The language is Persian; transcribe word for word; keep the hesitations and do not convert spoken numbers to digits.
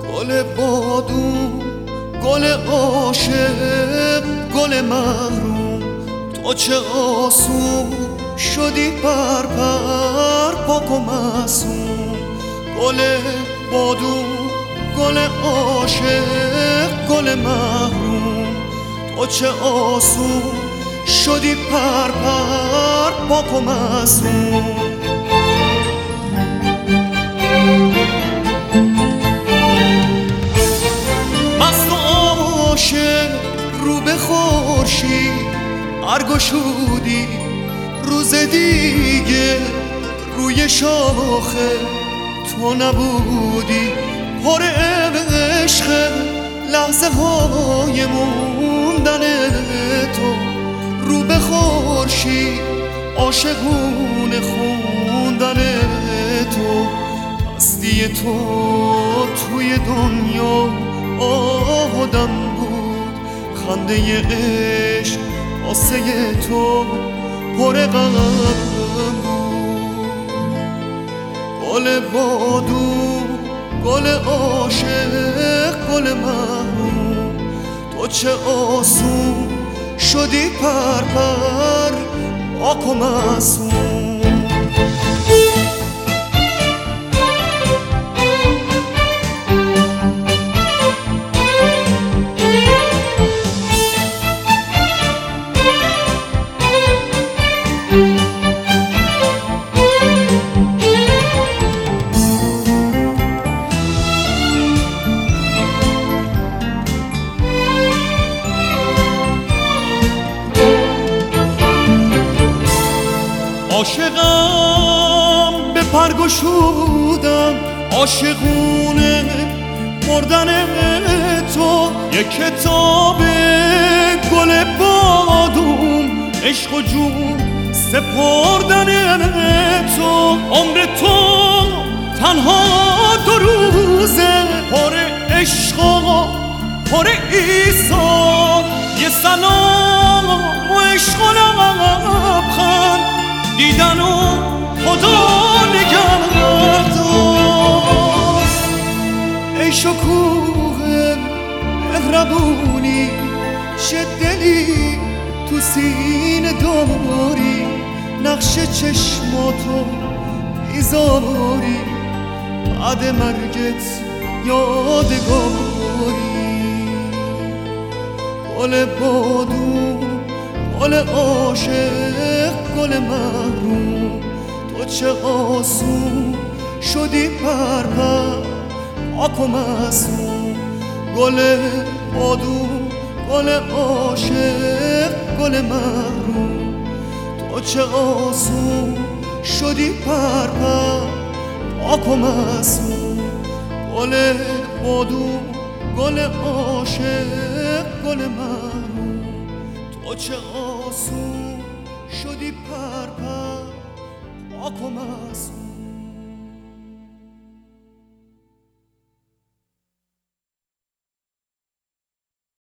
گل بادون، گل عاشق، گل محروم، تو چه آسون شدی پر پر پاک و معصوم. گل بادون، گل عاشق، گل محروم، تو چه آسون شدی پر پر پاک و معصوم. مست و عاشق رو به خورشید برگشودی، روز دیگه روی شاخه تو نبودی. پر عشق لحظه های موندن تو، رو به خورشید عاشقونه خوندن تو. هستی تو توی دنیا آدم بود، خنده عشق آسه تو پر غم بود. گل بادون، گل عاشق، گل محروم، تو چه آسون شدی پر پر پاک و معصوم. عاشقم به پر گشودم، عاشقونه مردن تو. یک کتاب گل بادون، عشق و جون سپردن تو. عمر تو تنها دو روزه، پر عشق و پر ایثار. یه سلام و عشق و لبخند دیدن و خدا نگهدار. ای شکوه مهربونی، چه دلی تو سینه داری، نقش چشماتو بیزاری، بعد مرگت یادگاری. گل بادون، گل عاشق، گل محروم، تو چه آسون شدی پر پر پاک و معصوم. گل بادون، گل عاشق، گل محروم، تو چه آسون شدی پر پر پاک و معصوم. گل بادون، گل عاشق، گل محروم، تو چه آسون شدی پر پر پاک و معصوم.